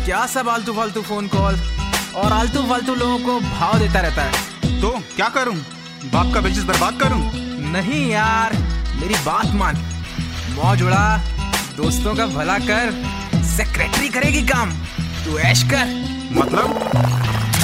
क्या सब आलतू फालतू फोन कॉल और आलतू फालतू लोगों को भाव देता रहता है। तो क्या करूं? बाप का बिजनेस बर्बाद करूं? नहीं यार, मेरी बात मान, मौज उड़ा, दोस्तों का भला कर, सेक्रेटरी करेगी काम, तू ऐश कर। मतलब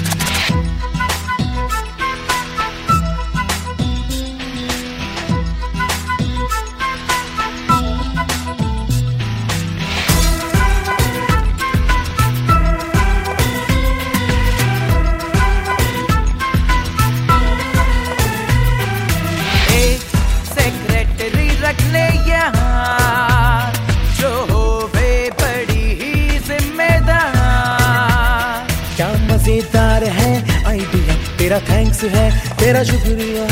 रख ले यहाँ जो होवे बड़ी ही जिम्मेदार। क्या मजेदार है आइडिया, तेरा थैंक्स है, तेरा शुक्रिया।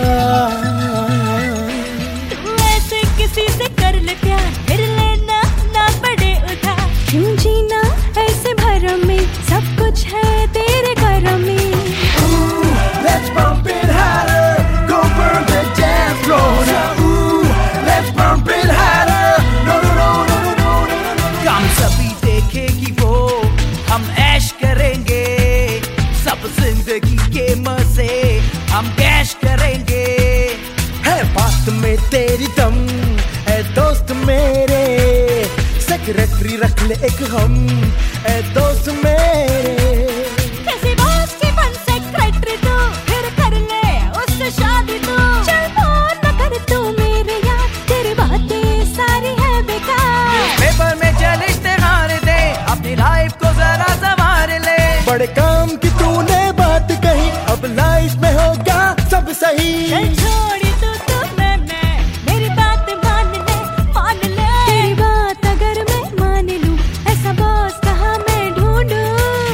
तू ऐसे किसी से कर ले प्यार, फिर लेना ना पड़े उधार। क्यों जीना ऐसे भरम में, सब कुछ है तेरे करम में। Let's bump it harder, go burn the dance floor now. Let's bump it harder, no no no no no no no. काम सभी देखेगी वो, हम ऐश करेंगे, सब जिंदगी के मजे हम कैश करेंगे। है बात में तेरी दम, है दोस्त मेरे, सेक्रेटरी रख ले एक हम, है दोस्त मेरे। कैसे बॉस की बन सेक्रेटरी तू, फिर कर ले उससे शादी तू। चल फोन न कर तू मेरे यार, तेरी बातें सारी है बेकार। पेपर में चल इश्तेहार दे, अपनी लाइफ को जरा संवार ले। बड़े काम की तूने बात कही, अब लाइफ में होगा सब सही। चल छोड़ी तू मैं, मेरी बात मान ले, मान ले। तेरी बात अगर मैं मान लूं, ऐसा बॉस कहाँ मैं ढूंढूं।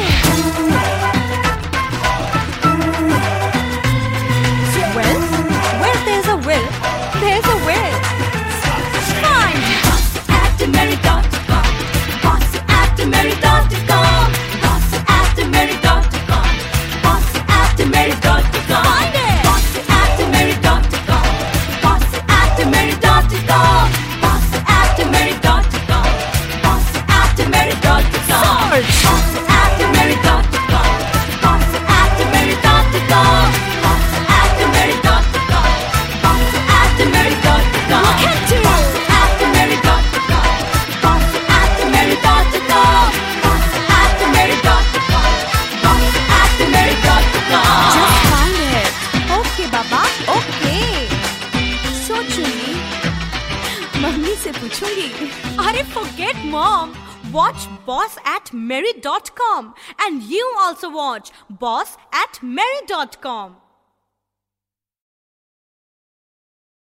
Well, where there's a will, there's a way. Find boss at Mary.com, boss at Mary.com, boss at Mary.com, boss at Mary.com. Find it. Boss at Mary.com, boss at Mary.com, boss at Mary.com, boss at Mary.com. Search. Boss at Mary.com, boss at Mary.com, boss at Mary.com, boss at Mary.com. Look at you. Boss at Mary.com, boss at Mary.com, boss at Mary.com, boss at Mary.com. Just find it. Okay, बाबा, okay. सोचूंगी, mummy से पूछूंगी। अरे forget mom. Watch Boss at Mary.com and you also watch Boss at Mary.com.